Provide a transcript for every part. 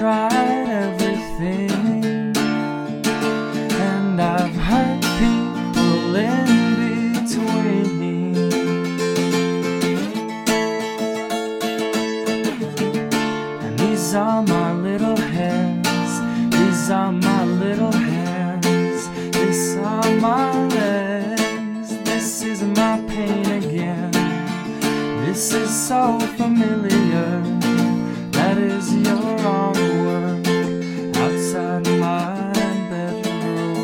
tried everything, and I've hurt people in between. And these are my little hands, these are my little hands, these are my legs, this is my pain again. This is so familiar, that is your artwork outside my bedroom.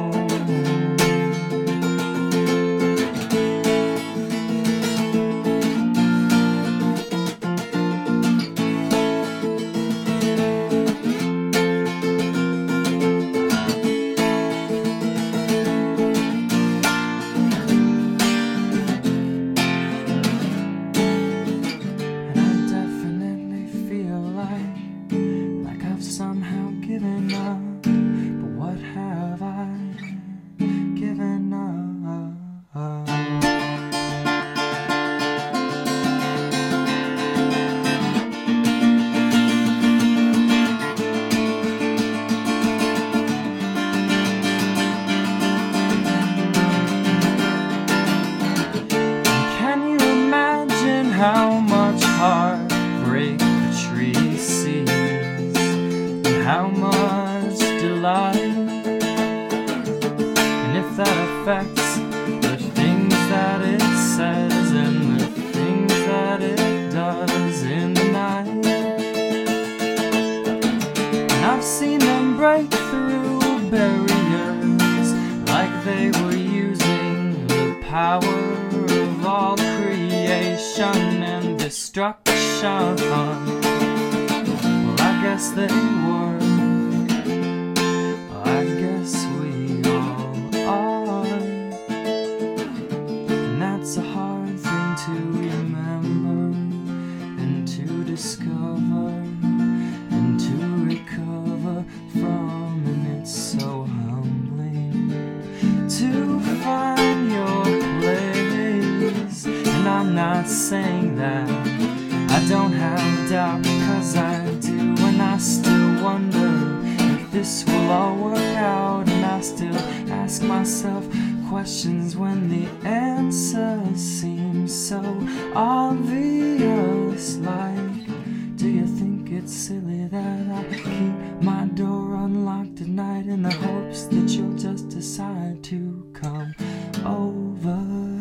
Somehow given up, but what have I given up? Can you imagine how much heartbreak the tree sees? How much delight, and if that affects the things that it says and the things that it does in the night. And I've seen them break through barriers like they were using the power of all creation and destruction. Well, I guess they were. I guess we all are. And that's a hard thing to remember and to discover and to recover from. And it's so humbling to find your place. And I'm not saying that I don't have doubt, 'cause I do, and I still wonder if this will all work out. And I still ask myself questions when the answers seem so obvious. Like, do you think it's silly that I keep my door unlocked at night in the hopes that you'll just decide to come over?